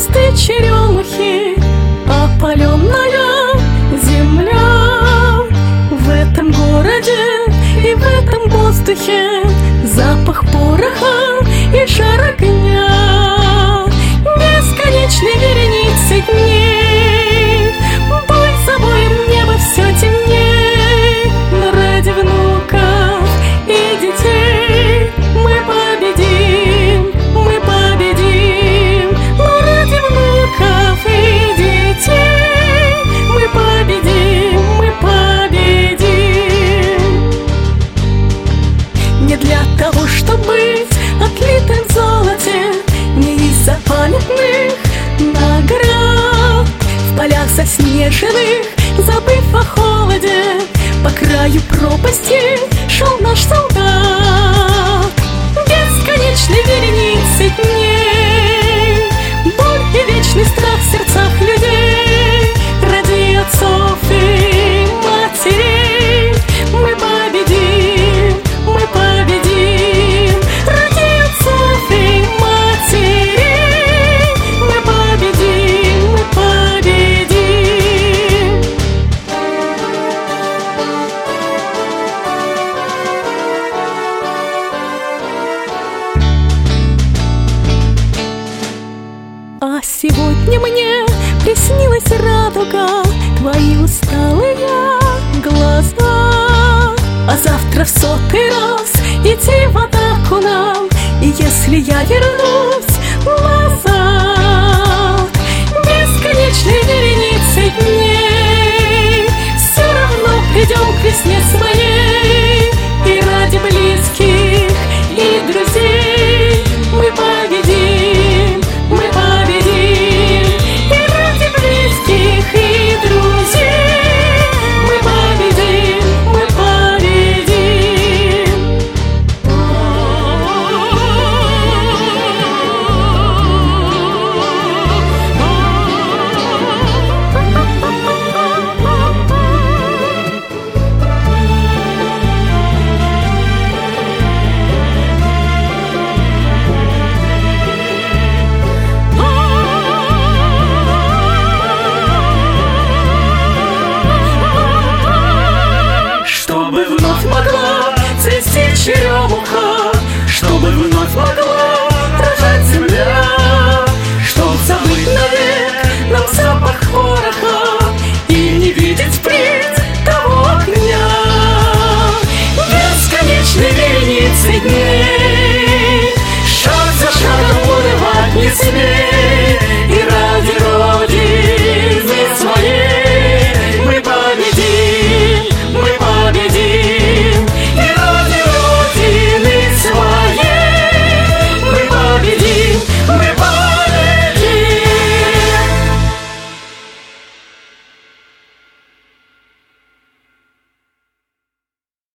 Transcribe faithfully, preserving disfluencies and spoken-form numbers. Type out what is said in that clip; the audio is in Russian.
Цветистой черемухи опаленная земля. В этом городе и в этом воздухе запах пороха и жар огня. Бесконечной вереницы дней бой за боем небо все темней. Но ради внуков и детей мы победим, мы победим. Но ради внуков и детей мы победим, мы победим. Не для того, чтобы быть отлитым в золоте, не из-за памятных наград. В полях заснеженных, забыв о холоде, по краю пропасти шел наш солдат. Бесконечной вереницы дней боль и вечный страх в сердцах людей. Ради отцов и матерей мы победим, мы победим. Ради отцов и матерей мы победим, мы победим. А сегодня мне приснилась радуга, твои усталые глаза. А завтра в сотый раз идти в атаку нам, и если я вернусь назад бесконечной вереницей дней, все равно придем к весне своей. И ради близких и друзей мы победим, мы победим. И ради близких и друзей мы победим, мы победим. Чтобы вновь могла цвести черемуха, чтобы вновь могла